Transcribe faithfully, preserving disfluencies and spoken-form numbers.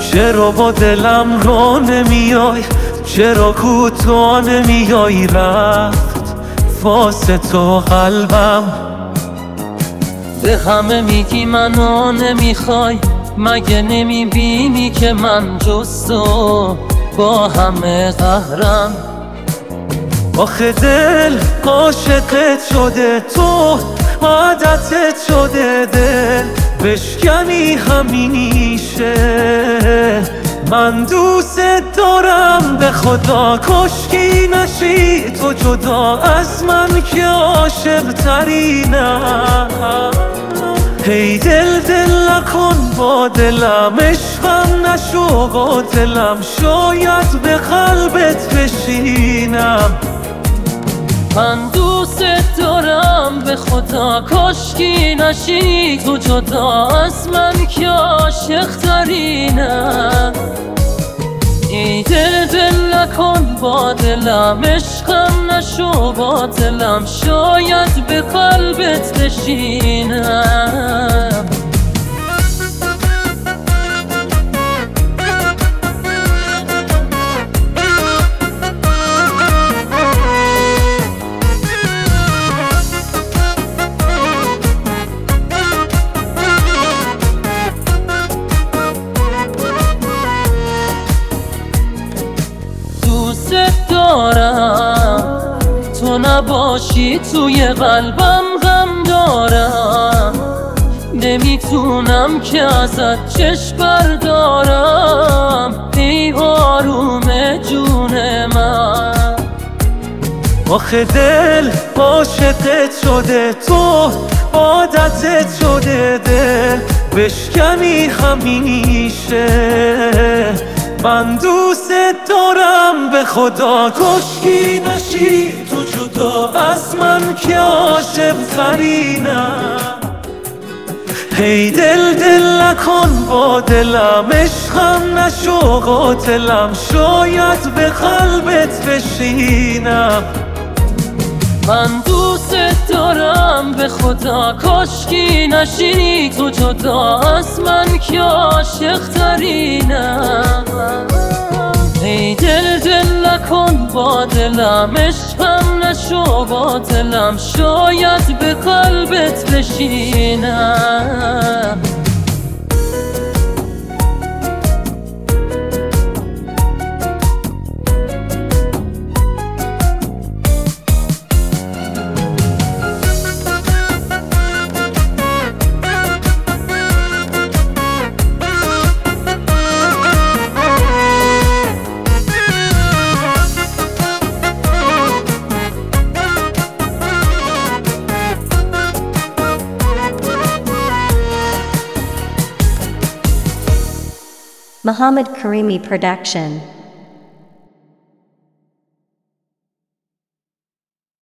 چرا با دلم رو نمیای، چرا کوتاه نمیای، رفت واسه تو قلبم. به همه میگی منو نمیخوای، مگه نمیبینی که من جز تو با همه قهرم. آخه دل عاشقت شده، تو عادتت شده، دل بشکنی همیشه. من دوست دارم به خدا، کشکی نشی تو جدا از من که عاشق ترینم. هی دل دل نکن با دلم، عشقم نشو قاتلم، شاید به قلبت بشینم. من دوست دارم به خدا، کاشکی نشی تو جدا از من که عاشق ترینم. ای دل دل نکن با دلم، عشقم نشو باطلم، شاید به قلبت بشینم. دوست دارم تو نباشی توی قلبم، غم دارم نمیتونم که ازت چشم بردارم. ای آروم جون من، آخه دل عاشقت شده، تو عادتت شده، دل بشکنی همیشه. من دوست دارم به خدا، کشکی نشی تو جدا از من که عاشق ترینم. هی دل دل نکن با دلم، عشقم نشو قاتلم، شاید به قلبت بشینم. من دوست دارم به خدا، کاشکی نشینی تو جدا از من که عاشق ترینم. ای دل دل نکن با دلم، عشقم نشو باطلم، شاید به قلبت بشینم. Muhammad Karimi Production.